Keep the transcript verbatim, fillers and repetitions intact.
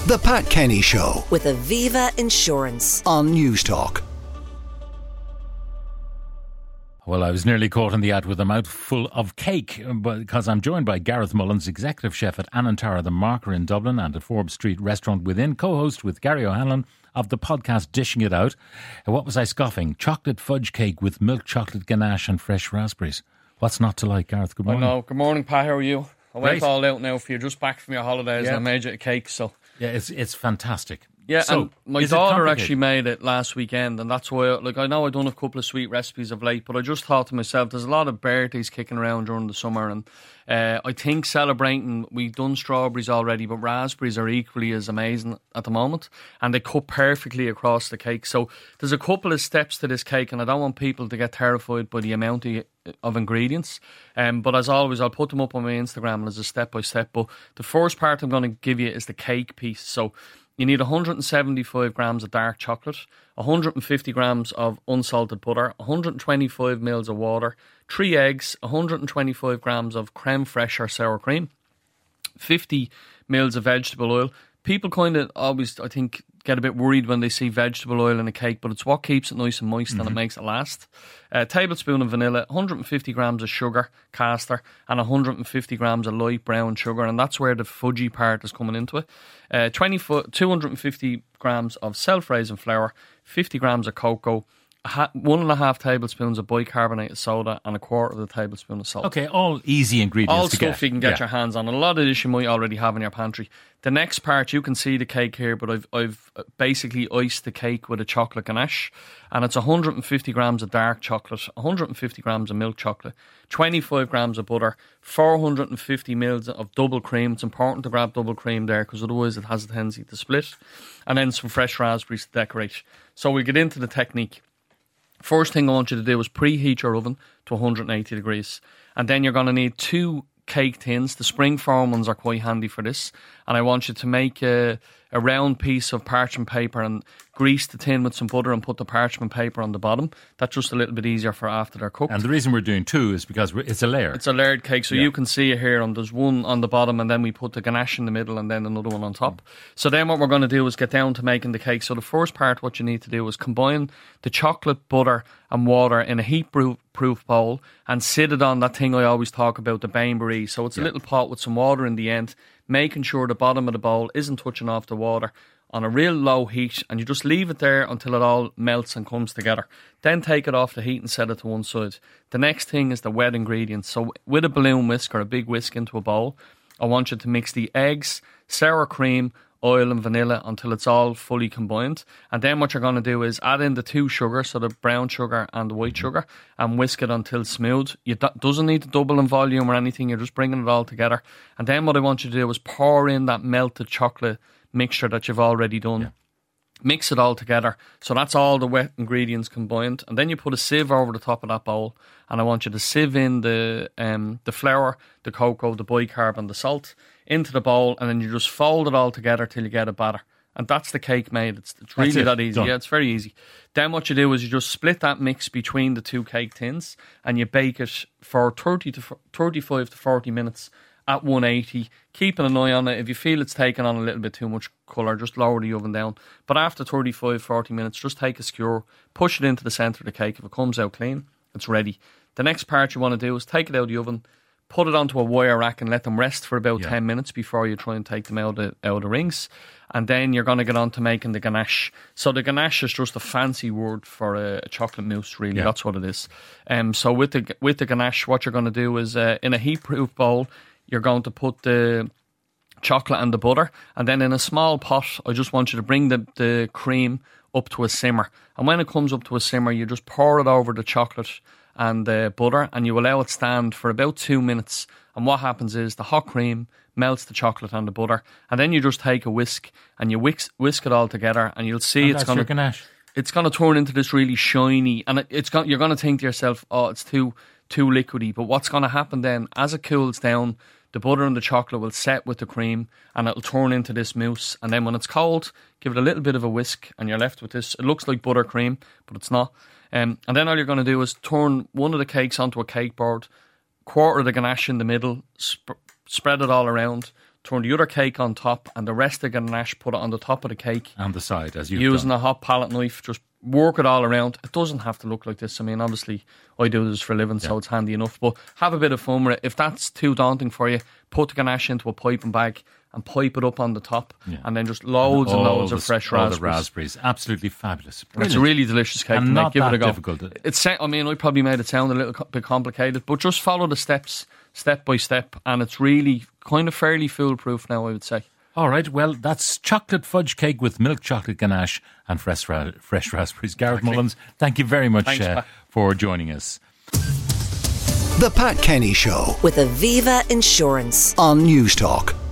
The Pat Kenny Show with Aviva Insurance on Newstalk. Well, I was nearly caught in the act with a mouthful of cake because I'm joined by Gareth Mullins, executive chef at Anantara The Marker in Dublin and at Forbes Street Restaurant Within, co-host with Gary O'Hanlon of the podcast Dishing It Out. What was I scoffing? Chocolate fudge cake with milk chocolate ganache and fresh raspberries. What's not to like, Gareth? Good morning. I know. Good morning, Pat. How are you? I went Great. all out now for you, just back from your holidays, Yeah. and I made you a cake, so... Yeah, it's it's fantastic. Yeah, so, and my is it daughter complicated? actually made it last weekend, and that's why, like, I know I've done a couple of sweet recipes of late, but I just thought to myself, there's a lot of birthdays kicking around during the summer, and uh, I think celebrating, we've done strawberries already, but raspberries are equally as amazing at the moment, and they cut perfectly across the cake. So there's a couple of steps to this cake, and I don't want people to get terrified by the amount of, of ingredients. Um, but as always, I'll put them up on my Instagram as a step-by-step. But the first part I'm going to give you is the cake piece. So you need one hundred seventy-five grams of dark chocolate, one hundred fifty grams of unsalted butter, one hundred twenty-five mils of water, three eggs, one hundred twenty-five grams of creme fraiche or sour cream, fifty mils of vegetable oil. People kind of always, I think, get a bit worried when they see vegetable oil in a cake, but it's what keeps it nice and moist mm-hmm. and it makes it last. A tablespoon of vanilla, one hundred fifty grams of sugar, caster, and one hundred fifty grams of light brown sugar, and that's where the fudgy part is coming into it. Uh, twenty, two hundred fifty grams of self-raising flour, fifty grams of cocoa, a ha- one and a half tablespoons of bicarbonated soda, and a quarter of a tablespoon of salt. Okay, all easy ingredients All to stuff get. you can get Yeah. your hands on. And a lot of this you might already have in your pantry. The next part, you can see the cake here, but I've I've basically iced the cake with a chocolate ganache. And it's one hundred fifty grams of dark chocolate, one hundred fifty grams of milk chocolate, twenty-five grams of butter, four hundred fifty mils of double cream. It's important to grab double cream there because otherwise it has a tendency to split. And then some fresh raspberries to decorate. So we get into the technique. First thing I want you to do is preheat your oven to one hundred eighty degrees. And then you're going to need two cake tins. The springform ones are quite handy for this. And I want you to make a, a round piece of parchment paper and grease the tin with some butter and put the parchment paper on the bottom. That's just a little bit easier for after they're cooked. And the reason we're doing two is because we're, it's a layer. It's a layered cake, so Yeah. you can see it here. And there's one on the bottom, and then we put the ganache in the middle, and then another one on top. So then what we're going to do is get down to making the cake. So the first part, what you need to do is combine the chocolate, butter, and water in a heat-proof bowl and sit it on that thing I always talk about, the bain-marie. So it's a Yeah. little pot with some water in the end, making sure the bottom of the bowl isn't touching off the water, on a real low heat, and you just leave it there until it all melts and comes together. Then take it off the heat and set it to one side. The next thing is the wet ingredients. So with a balloon whisk or a big whisk into a bowl, I want you to mix the eggs, sour cream, oil and vanilla until it's all fully combined. And then what you're going to do is add in the two sugars, so the brown sugar and the white sugar, and whisk it until smooth. It do- doesn't need to double in volume or anything. You're just bringing it all together. And then what I want you to do is pour in that melted chocolate mixture that you've already done. Yeah. Mix it all together. So that's all the wet ingredients combined. And then you put a sieve over the top of that bowl. And I want you to sieve in the um, the flour, the cocoa, the bicarb and the salt into the bowl. And then you just fold it all together till you get a batter. And that's the cake made. It's, it's really it. that easy. Done. Yeah, it's very easy. Then what you do is you just split that mix between the two cake tins. And you bake it for thirty to thirty-five to forty minutes at one eighty, keeping an eye on it. If you feel it's taking on a little bit too much colour, just lower the oven down. But after thirty-five, forty minutes, just take a skewer, push it into the centre of the cake. If it comes out clean, it's ready. The next part you want to do is take it out of the oven, put it onto a wire rack and let them rest for about Yeah. ten minutes before you try and take them out of, out of the rings. And then you're going to get on to making the ganache. So the ganache is just a fancy word for a, a chocolate mousse, really. Yeah. That's what it is. Um, so with the with the ganache, what you're going to do is uh, in a heat-proof bowl, you're going to put the chocolate and the butter, and then in a small pot, I just want you to bring the, the cream up to a simmer. And when it comes up to a simmer, you just pour it over the chocolate and the butter, and you allow it stand for about two minutes. And what happens is the hot cream melts the chocolate and the butter, and then you just take a whisk and you whisk, whisk it all together, and you'll see And it's that's going your to ganache. it's going to turn into this really shiny, and it, it's got, you're going to think to yourself, oh, it's too too liquidy. But what's going to happen then, as it cools down, the butter and the chocolate will set with the cream, and it'll turn into this mousse. And then when it's cold, give it a little bit of a whisk, and you're left with this. It looks like buttercream, but it's not. Um, and then all you're going to do is turn one of the cakes onto a cake board, quarter the ganache in the middle, sp- spread it all around, turn the other cake on top, and the rest of the ganache, put it on the top of the cake. And the side, as you've Using done. a hot palette knife, just work it all around. It doesn't have to look like this. I mean, obviously, I do this for a living, so Yeah. it's handy enough. But have a bit of fun with it. If that's too daunting for you, put the ganache into a piping bag and pipe it up on the top, Yeah. and then just loads and, all loads the, of fresh all raspberries. the raspberries. Absolutely fabulous. It's Brilliant. a really delicious cake And to not make. Give that it a go. difficult. It's, I mean, I probably made it sound a little co- bit complicated, but just follow the steps, step by step, and it's really kind of fairly foolproof now, I would say. All right, well, that's chocolate fudge cake with milk chocolate ganache and fresh, ra- fresh raspberries. Gareth Exactly. Mullins, thank you very much Thanks, uh, Pat. for joining us. The Pat Kenny Show With Aviva Insurance. on News Talk.